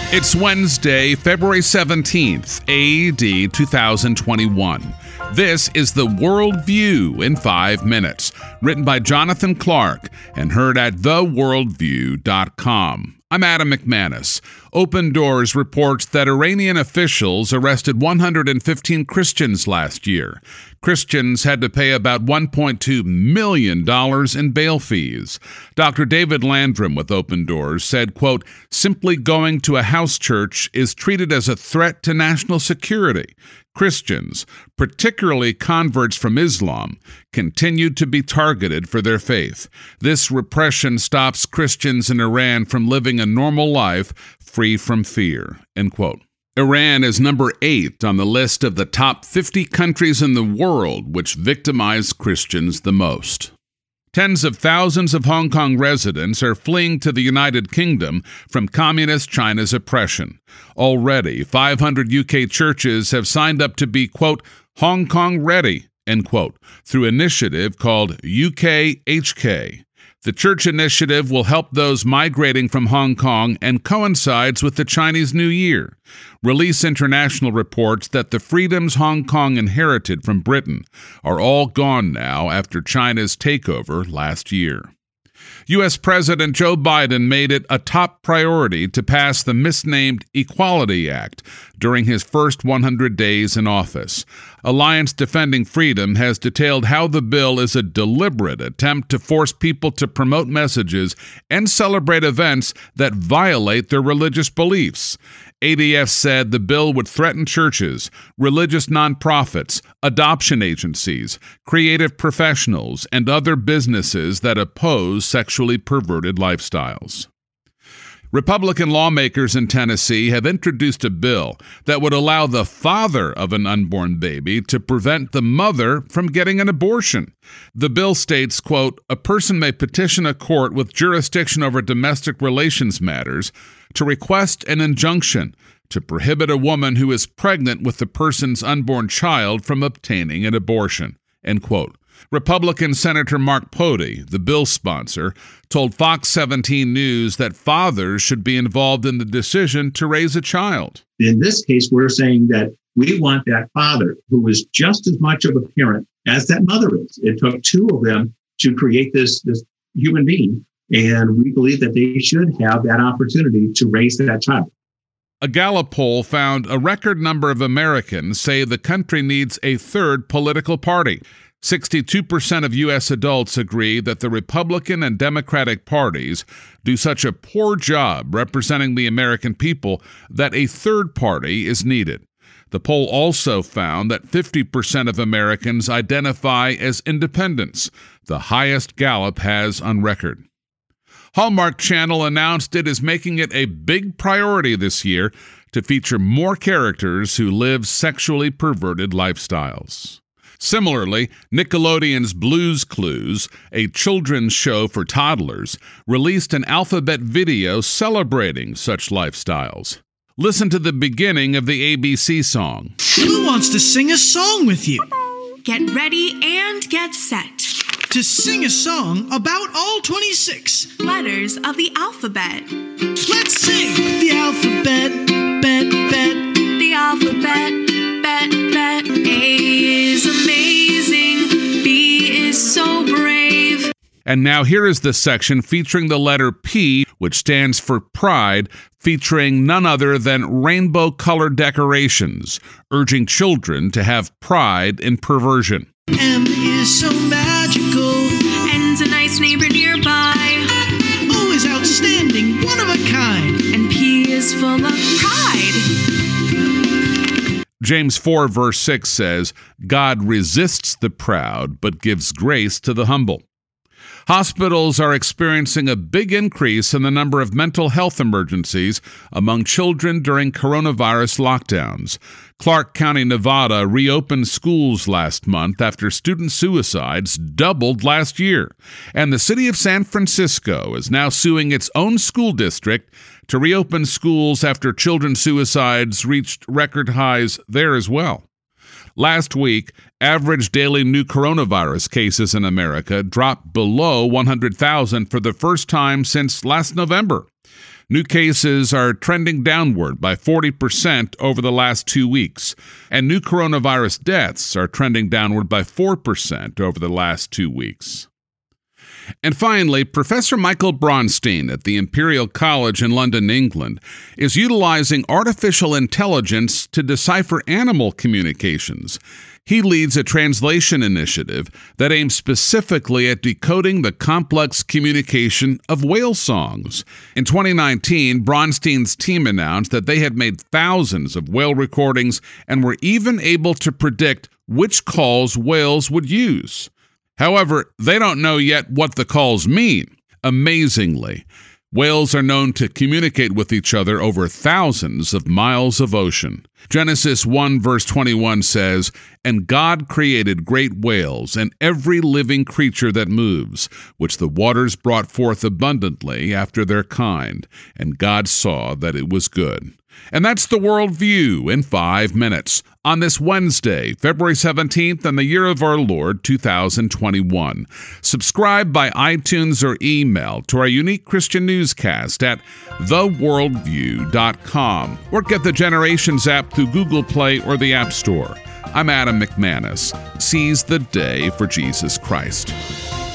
It's Wednesday, February 17th, AD 2021. This is the World View in 5 minutes, written by Jonathan Clark and heard at theworldview.com. I'm Adam McManus. Open Doors reports that Iranian officials arrested 115 Christians last year. Christians had to pay about $1.2 million in bail fees. Dr. David Landrum with Open Doors said, quote, "Simply going to a house church is treated as a threat to national security. Christians, particularly converts from Islam, continued to be targeted for their faith. This repression stops Christians in Iran from living a normal life free from fear," end quote. Iran is number 8 on the list of the top 50 countries in the world which victimize Christians the most. Tens of thousands of Hong Kong residents are fleeing to the United Kingdom from Communist China's oppression. Already, 500 UK churches have signed up to be, quote, Hong Kong ready, end quote, through an initiative called UKHK. The church initiative will help those migrating from Hong Kong and coincides with the Chinese New Year. Release International reports that the freedoms Hong Kong inherited from Britain are all gone now after China's takeover last year. U.S. President Joe Biden made it a top priority to pass the misnamed Equality Act during his first 100 days in office. Alliance Defending Freedom has detailed how the bill is a deliberate attempt to force people to promote messages and celebrate events that violate their religious beliefs. ADF said the bill would threaten churches, religious nonprofits, adoption agencies, creative professionals, and other businesses that oppose sexually perverted lifestyles. Republican lawmakers in Tennessee have introduced a bill that would allow the father of an unborn baby to prevent the mother from getting an abortion. The bill states, quote, "A person may petition a court with jurisdiction over domestic relations matters to request an injunction to prohibit a woman who is pregnant with the person's unborn child from obtaining an abortion," end quote. Republican Senator Mark Pody, the bill's sponsor, told Fox 17 News that fathers should be involved in the decision to raise a child. In this case, we're saying that we want that father, who is just as much of a parent as that mother is. It took two of them to create this human being, and we believe that they should have that opportunity to raise that child. A Gallup poll found a record number of Americans say the country needs a third political party. 62% of U.S. adults agree that the Republican and Democratic parties do such a poor job representing the American people that a third party is needed. The poll also found that 50% of Americans identify as independents, the highest Gallup has on record. Hallmark Channel announced it is making it a big priority this year to feature more characters who live sexually perverted lifestyles. Similarly, Nickelodeon's Blue's Clues, a children's show for toddlers, released an alphabet video celebrating such lifestyles. Listen to the beginning of the ABC song. Who wants to sing a song with you? Get ready and get set. To sing a song about all 26 letters of the alphabet. Let's sing the alphabet, bet, bet. The alphabet, bet, bet. A is amazing. B is so brave. And now here is the section featuring the letter P, which stands for pride, featuring none other than rainbow-colored decorations, urging children to have pride in perversion. M is so magical. N's a nice neighbor nearby. O is outstanding, one of a kind. And P is full of pride. James 4 verse 6 says, "God resists the proud, but gives grace to the humble." Hospitals are experiencing a big increase in the number of mental health emergencies among children during coronavirus lockdowns. Clark County, Nevada reopened schools last month after student suicides doubled last year. And the city of San Francisco is now suing its own school district to reopen schools after children's suicides reached record highs there as well. Last week, average daily new coronavirus cases in America dropped below 100,000 for the first time since last November. New cases are trending downward by 40% over the last 2 weeks, and new coronavirus deaths are trending downward by 4% over the last 2 weeks. And finally, Professor Michael Bronstein at the Imperial College in London, England, is utilizing artificial intelligence to decipher animal communications. He leads a translation initiative that aims specifically at decoding the complex communication of whale songs. In 2019, Bronstein's team announced that they had made thousands of whale recordings and were even able to predict which calls whales would use. However, they don't know yet what the calls mean. Amazingly, whales are known to communicate with each other over thousands of miles of ocean. Genesis 1 verse 21 says, "And God created great whales and every living creature that moves, which the waters brought forth abundantly after their kind. And God saw that it was good." And that's the World View in 5 minutes on this Wednesday, February 17th, in the year of our Lord, 2021. Subscribe by iTunes or email to our unique Christian newscast at theworldview.com, or get the Generations app through Google Play or the App Store. I'm Adam McManus. Seize the day for Jesus Christ.